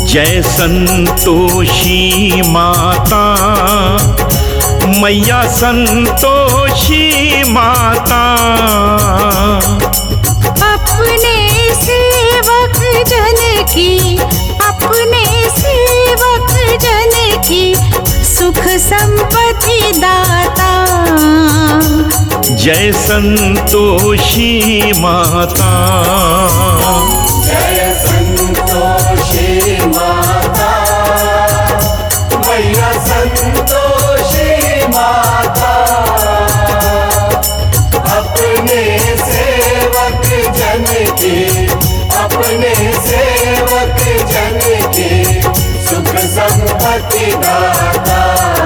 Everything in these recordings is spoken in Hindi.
जय संतोषी माता, मैया संतोषी माता। अपने सेवक जन की, अपने सेवक जन की सुख संपत्ति दाता। जय संतोषी माता, जय संतोषी माता, मैया संतोषी माता। अपने सेवक जन की, अपने सेवक जन की सुख संपत्ति दाता।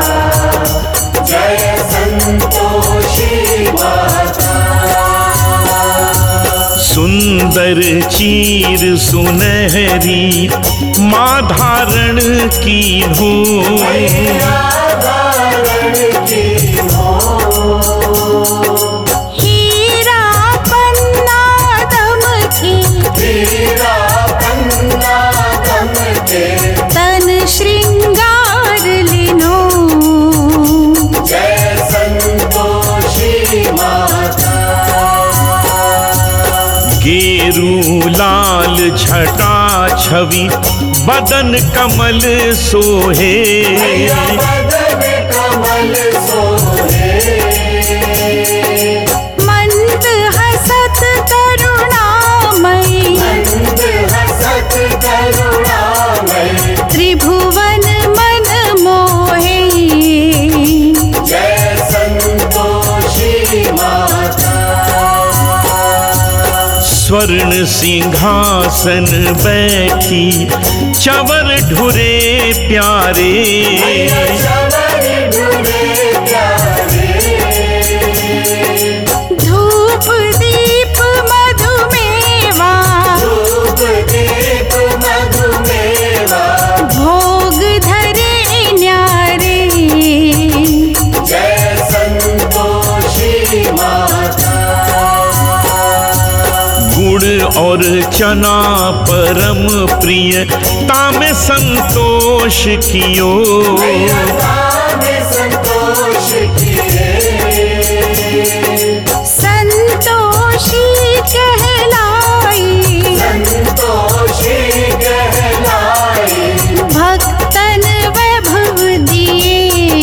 जय संतोषी माता। सुंदर चीर सुनहरी माँ धारण की हो, धारण की हो। हीरा पन्ना दमके, हीरा पन्ना दमके, तन श्रृंगार लिनो। जय संतोषी माता। गेरू लाल छटा छवि बदन कमल सोहे, बदन कमल सोहे। मंद हसत करुणामयी, मंद हसत करुणामय, त्रिभुवन मन मोहे। जय संतोषी माता। स्वर्ण सिंहासन बैठी चवर ढुरे प्यारे, चवर ढूंढे प्यारे। धूप दीप मधुमेवा, धूप दीप मधुमेवा। भोग धरे न्यारे। जय संतोषी माता। गुड़ और चना परम प्रिय ताम संतोष कियो, में संतोष किए। संतोषी कहलाई, संतोषी कहलाई। भक्तन वैभव दिए।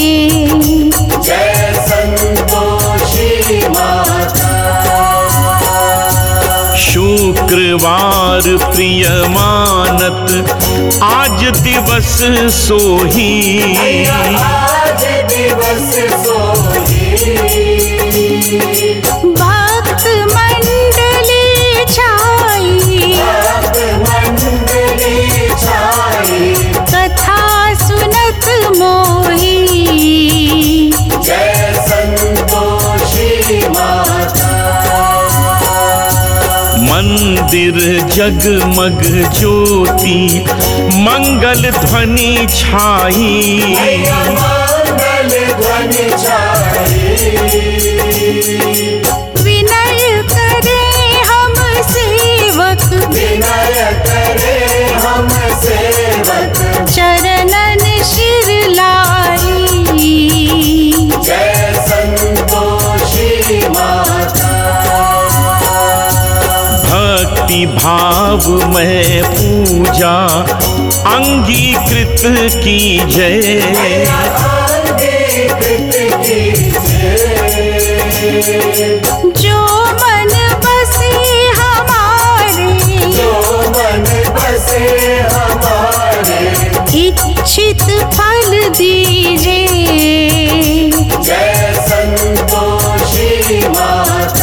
जय संतोषी माता। शुक्रवार प्रिय मानत आज दिवस सोही, आज दिवस सोही। भक्त मंडली छाई, भक्त मंडली छाई। कथा सुनत मोही। जय संतोषी माता। मंदिर जगमग ज्योति मंगल ध्वनि छाई, मंगल ध्वनि छाई। विनय करे हम सेवक, विनय करे हम सेवक। चरणन शिर लाई। जय संतोषी माता। भक्ति भाव में पूजा अंगीकृत की जय, अंगीकृत कीजिए। जो मन बसे हमारे, जो मन बसे हमारे। इच्छित फल दीजिए। जय संतोषी माता।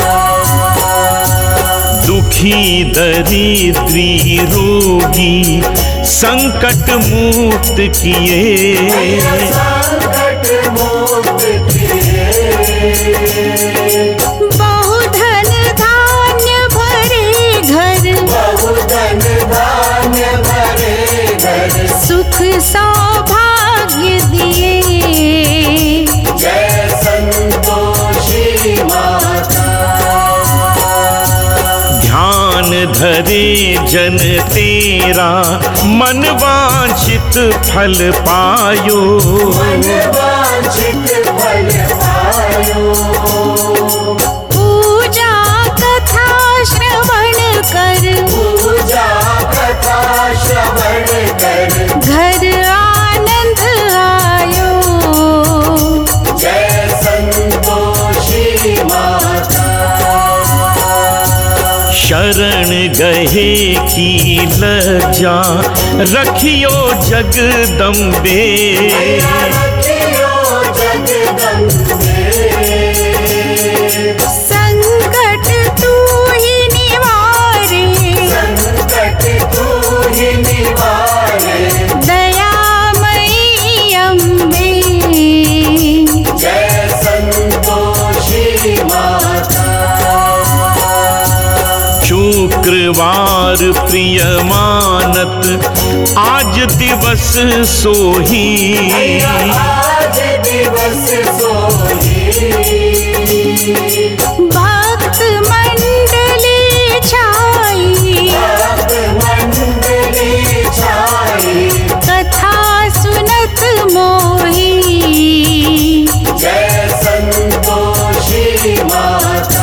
दुखी दरिद्री रोगी संकट मुक्त किए, संकट मुक्त किए। बहुधन धान्य भरे घर, बहुधन धान्य भरे घर। सुख सौभाग्य दिए। जय संतोषी माता। धरे जन तेरा, मन वांछित फल पायो। मन वांछित फल पायो। पूजा कथा श्रवण कर, पूजा कथा श्रवण कर, घर आनंद आयो। जय संतोषी माता। शरण गहे की लज्जा रखियो जगदम्बे। रखियो जगदम्बे। संकट तू ही निवारे, संकट तू ही निवारे। दयामयी अम्बे। जय संतोषी माता। शुक्रवार प्रिय मानत आज दिवस सोही। आज दिवस सोही। भक्त मंडली छाई, भक्त मंडली छाई। कथा सुनत मोही। जय संतोषी माता।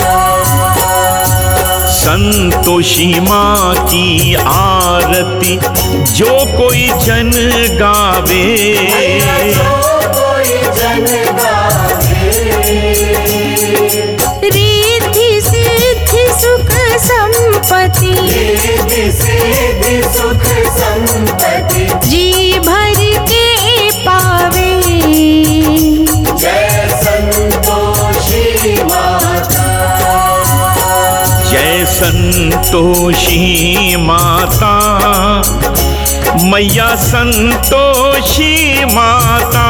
संतोषी माँ की आरती जो कोई जन गावे। जो कोई जन गावे। रिद्धि सिद्धि सुख संपत्ति, रिद्धि सिद्धि सुख संपत्ति। जी भर के पावे। जय संतोषी माता। जय संतोषी माता, मैया संतोषी माता।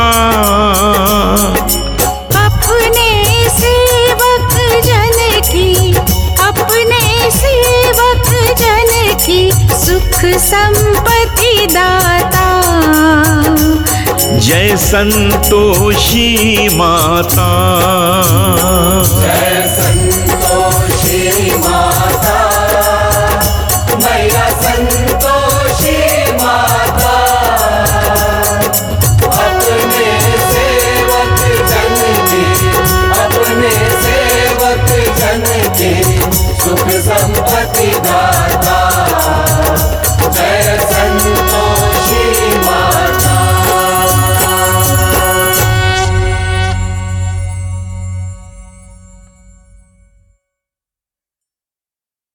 अपने सेवक जन की, अपने सेवक जन की सुख संपत्ति दाता। जय संतोषी माता। जय संतोषी माता। मैया संतोषी